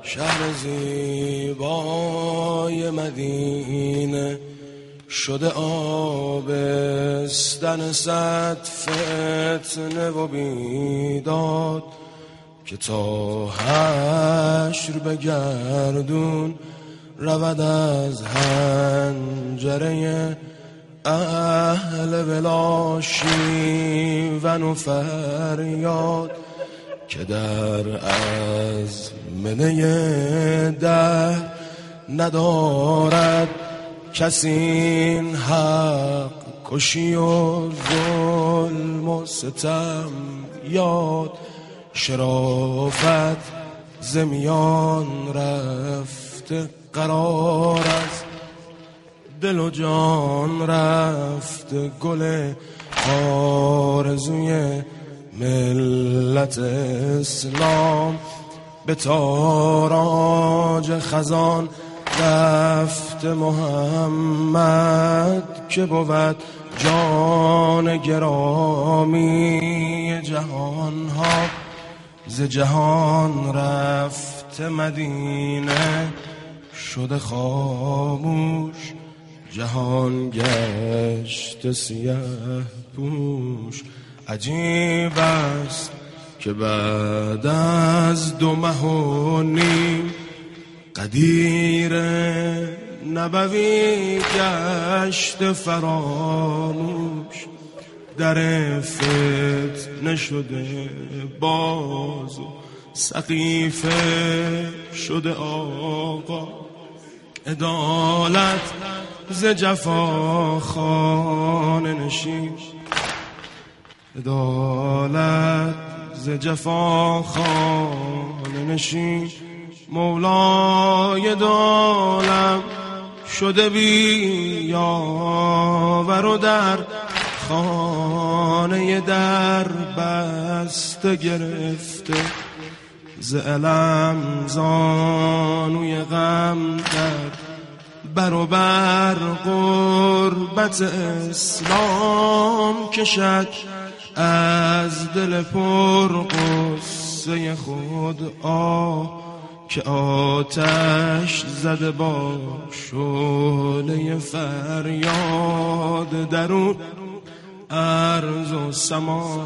شهر زیبای مدینه شده آبستن صد فتنه و بیداد که تا حشر به گردون رود از حنجره اهل ولا شیون و فریاد که در از منه دهر ندارد کسی این حق کشی و ظلم و ستم یاد شرافت زمیان رفته قرار از دل و جان رفته گل آرزوی ملت اسلام به تاراج خزان رفت محمد که بود جان گرامی جهان ها ز جهان رفت مدینه شده خاموش جهان گشت سیه پوش عجیب است که بعد از 2 ماه و نیم قدیر نبوی گشت فراموش در فتنه شده باز و سقیفه شده آقا عدالت ز جفا خانه نشین عدالت ز جفا خانه نشین مولای دالم شده بی یاور و در خانه در بسته گرفته ز علم زانوی غم در برابر قربت اسلام کشد از دل پر قصه خود که آتش زده با شعله فریاد درون ارض و سما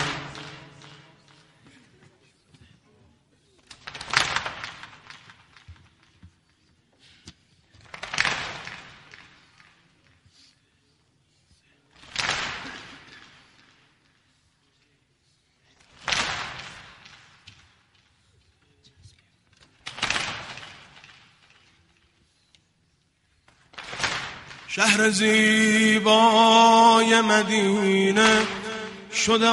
شهر زیبای مدینه شده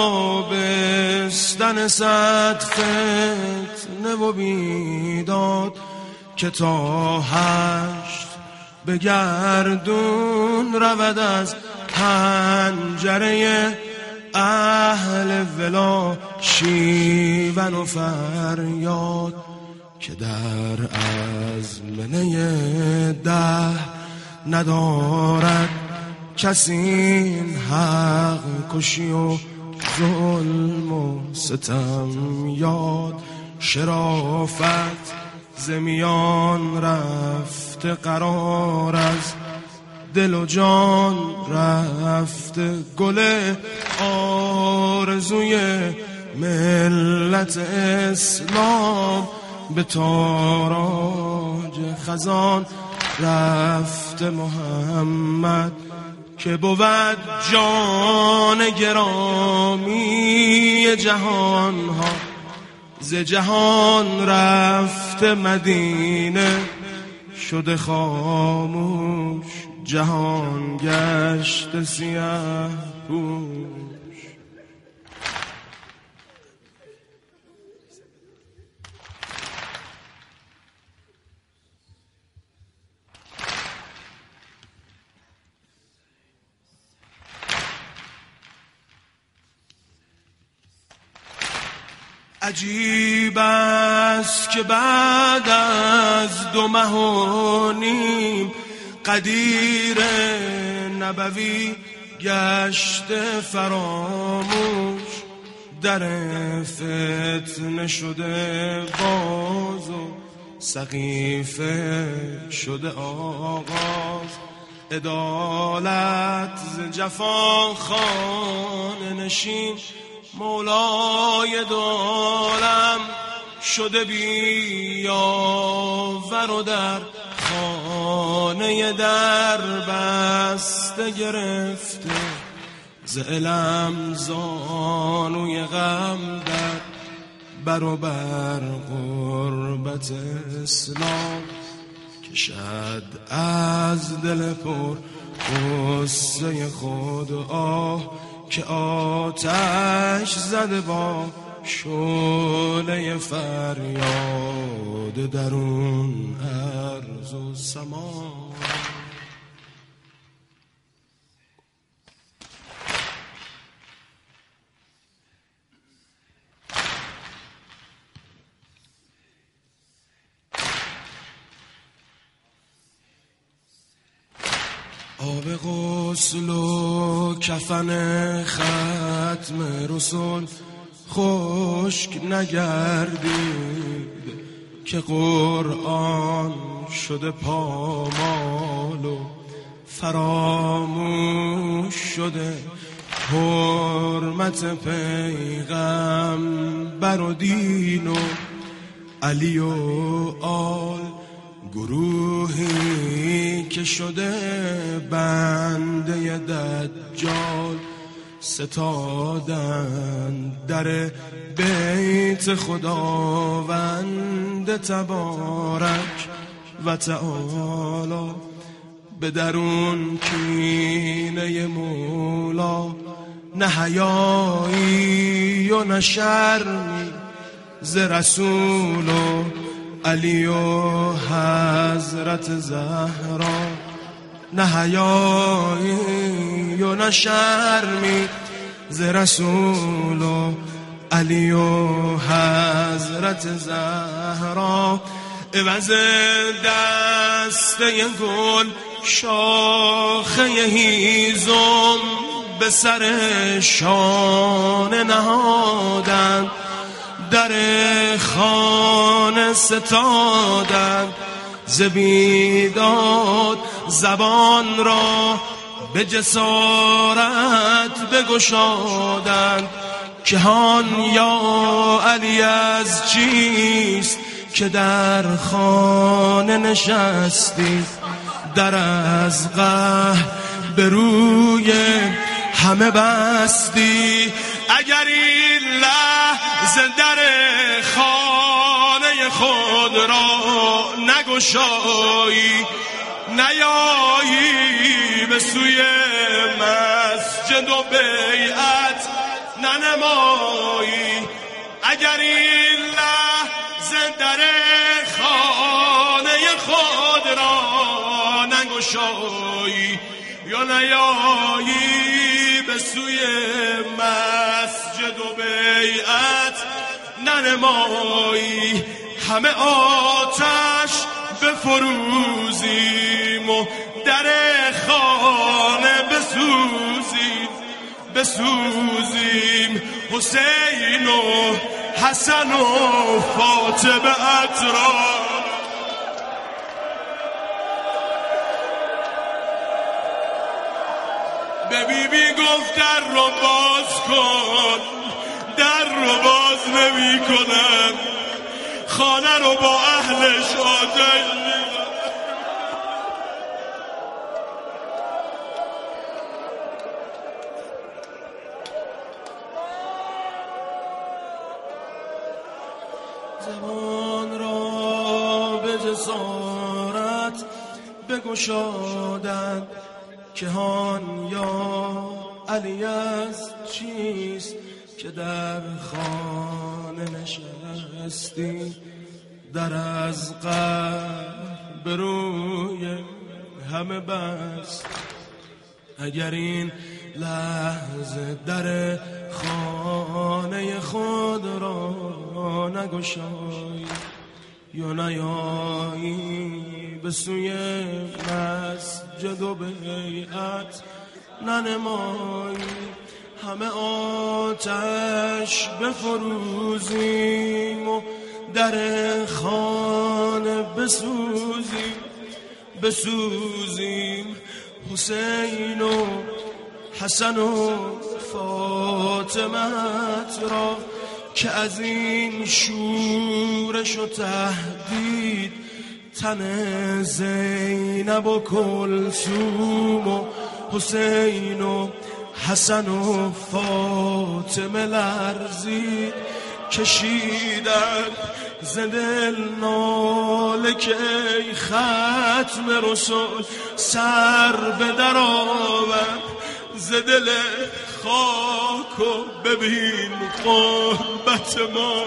آبستن صد فتنه و بیداد که تا حشر به گردون رود از حنجره اهل ولا شیون و فریاد که در ازمنه دهر ندارد کسی این حق کشی و ظلم و ستم یاد شرافت زمیان رفته قرار از دل و جان رفته گل آرزوی ملت اسلام به تاراج خزان رفت محمد که بود جان گرامی جهان ها ز جهان رفت مدینه شده خاموش جهان گشت سیه پوش عجیب است که بعد از 2 ماه و نیم قدیر نبوی گشت فراموش در فتنه شده باز و سقیفه شده آغاز، عدالت ز جفا خانه نشین، مولای دولم شده بیاور و در خانه در بسته گرفته، ز علم زانوی غم در برابر غربت اسلام، کشد از دل پر غصه خود آه، که آتش زده با شعله فریاد درون ارض و سما. آب غسل و کفن ختم رسول خشک نگردید، که قرآن شده پامال و فراموش شده حرمت پیغمبر و دین و علی و آل، گروهی که شده بنده دجال، ستادن در بیت خداوند تبارک و تعالی، به درون کینه مولا، نه حیایی و نه شرمی ز رسول و علی و حضرت زهرا، نه حیایی و نه شرمی ز رسول و علی و حضرت زهرا. عوض دسته گل شاخه هیزم به سر شانه نهادند، در خانه ستادند، ز بیداد زبان را به جسارت بگشادند، که هان یا علی از چیست که در خانه نشستی، در از قهر به روی همه بستی، اگر این لحظه در خانه خود را نگشایی، نیایی به سوی مسجد و بیعت ننمایی، اگر این لحظه در خانه خود را نگشایی، یا نیایی به سوی مسجد و بیعت ننمایی، همه آتش بفروزیم و در خانه بسوزیم، حسین و حسن و فاطمه اطراف، به بیبی گفت در رو باز کن، در رو باز نمی کنن، خانه رو با اهلش آتش زبان را به جسارت بگشادند، که هان یا علی از چیست که در خانه نشستی، در از قلب به روی همه بست، اگر این لحظه در خانه خود را نگشایی، یا نیایی به سوی مسجد و بیعت ننمایی، همه آتش بفروزیم و در خانه بسوزیم حسین و حسن و فاطمت را که از این شورش و تهدید تن زینب و کلثوم و حسین و حسن و فاطمه لرزید. کشیدن ز دل ناله که ای ختم رسول سر به در آور ز دل خاک و ببین قربت ما.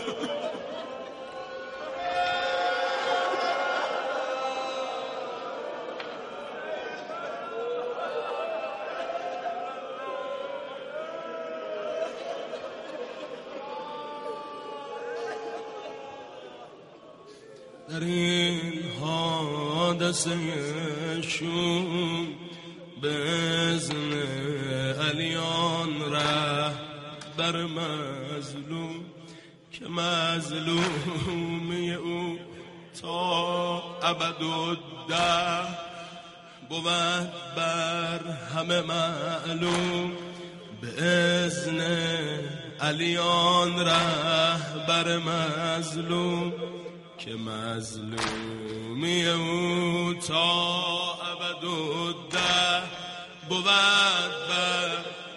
در این حادثه شوم به اذن علیان ره بر مظلوم که مظلومی او تا ابدالدهر بود بر همه معلوم. به اذن علیان ره بر مظلوم که مظلومی او تا ابدالدهر بود بر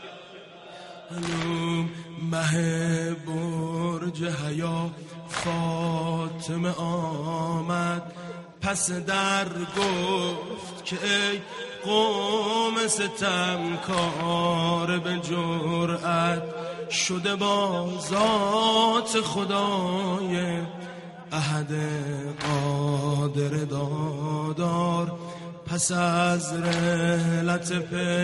معلوم. مه برج حیا فاطمه آمد پس در گفت که ای قوم ستمکار به جرأت شده با ذات خدای احد قادر دادار. پس از رحلت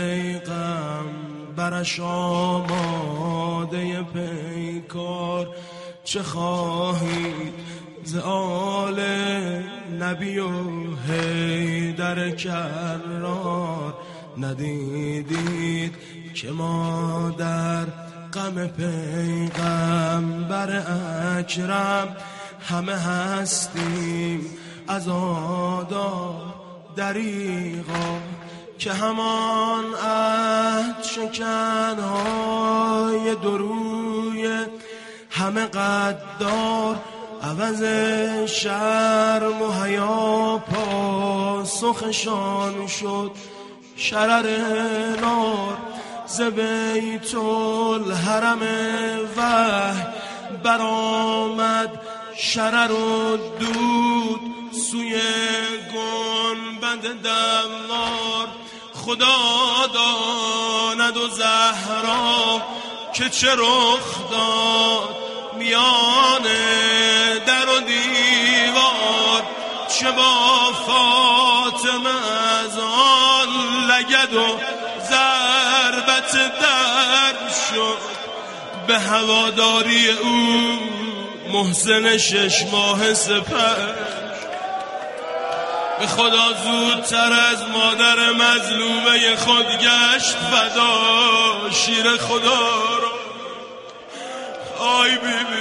پیغمبرش آماده پیکار چه خواهید ز آل نبی و حیدر کرار. ندیدید که ما در غم پیغمبر اکرم همه هستیم عزادار دریغا که همان عهد شکنهای دروی همه قدار عوض شرم و حیا پاسخشان شد شرر نار. ز بیت الحرم وحی برآمد شرر و دود سوی گنبد دوار. خدا داند و زهرا که چه رخ داد میان در و دیوار. چه با فاطمه از آن لگد و ضربت در شد به هواداری او محسن 6 ماه سپر. به خدا زودتر از مادر مظلومه خود گشت فدا شیر خدا را. آی بیبی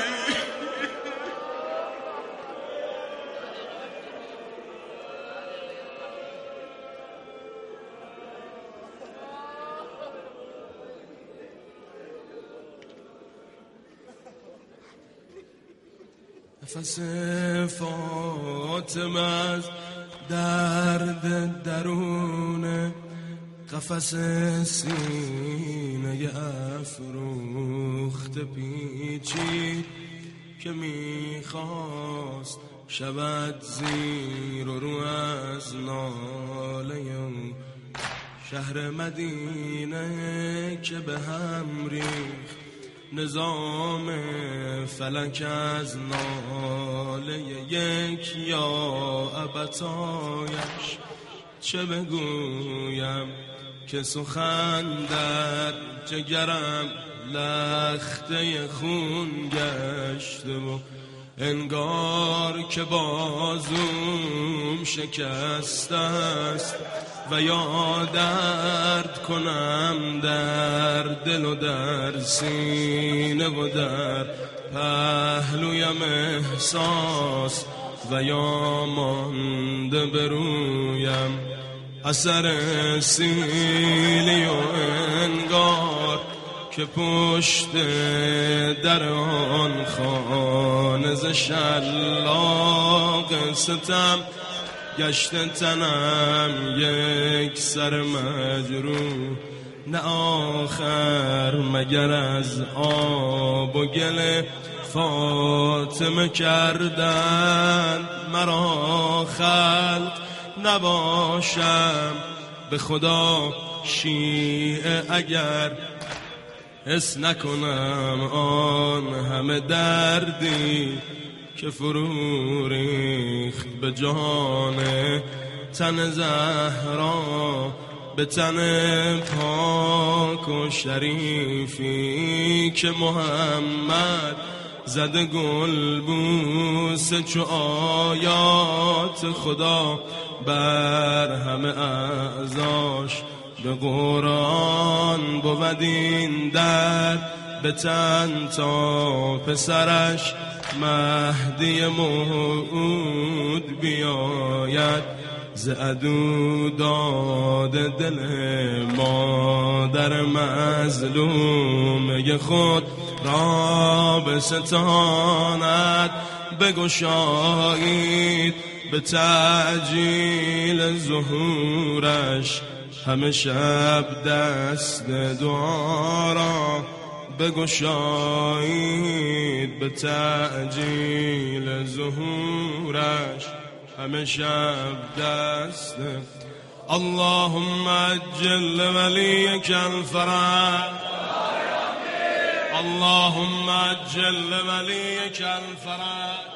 نفس فاطمه از درد درونه قفس سینه افروخت پیچید که میخواست شود زیر و رو از ناله اون. شهر مدینه که به هم ریخت نظام فلک از ناله یک یا ابتایش. چه بگویم که سخن در جگرم لخته خون گشته و انگار که بازوم شکسته است و یا درد کنم در دل و در سینه و در پهلویم احساس و یا مانده برویم اثر سیلی و انگار که پشت در آن خانه ز شلاق ستم گشته تنم یک سر مجروح نه آخر مگر از آب و گل فاطمه کردند مرا خلق نباشم به خدا شیعه اگر حس نکنم آن همه دردی که فرو ریخت به جان تن زهرا به تن پاک و شریفی که محمد زده گلبوس چو آیات خدا بر همه اعضاش به قرآن بود این در به تن تا پسرش مهدی موعود بیاید ز عدو داد دل مادر مظلومه خود را به ستانت بگشایید به تعجیل ظهورش همه شب دست دعا را بگشایید به تعجیل ظهورش همه شب دست اللهم اجل ولیک الفرج اللهم اجل ولیک الفرج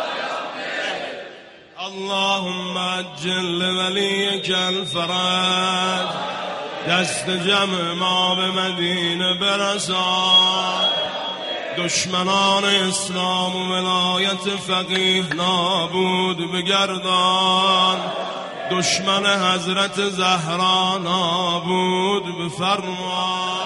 اللهم اجل ولیک الفرج دست جمع ما به مدینه برسان دشمنان اسلام و ولایت فقیه نابود بگردان دشمن حضرت زهرا نابود بفرما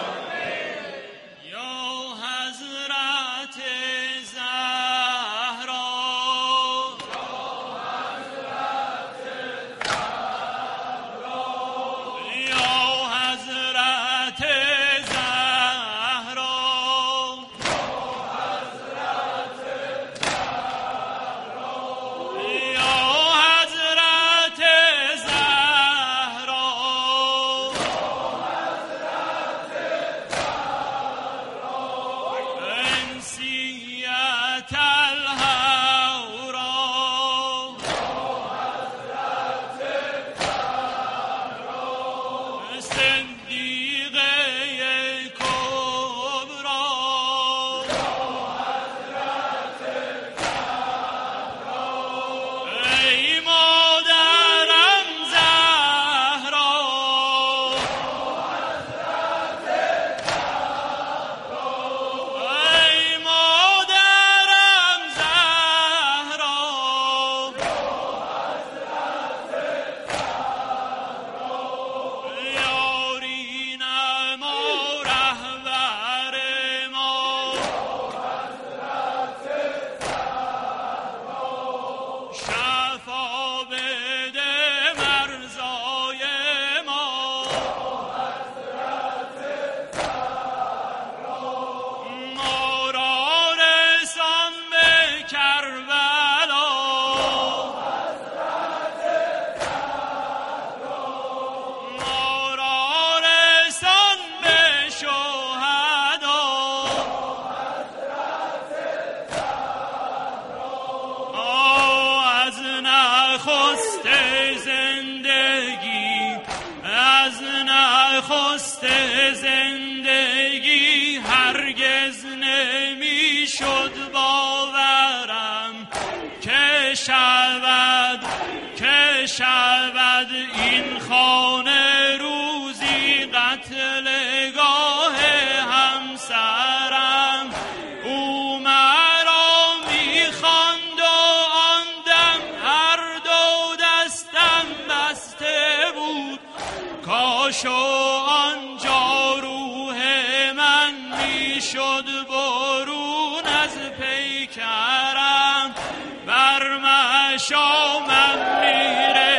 نخست زندگی هرگز نمیشد باورم که شود این خانه روزی قتلگاه همسرم. او مرا میخواند و آن دم هر دو دستم بسته بود، کاش آنجا روح من میشد برون از پیکرم بر من شامم میره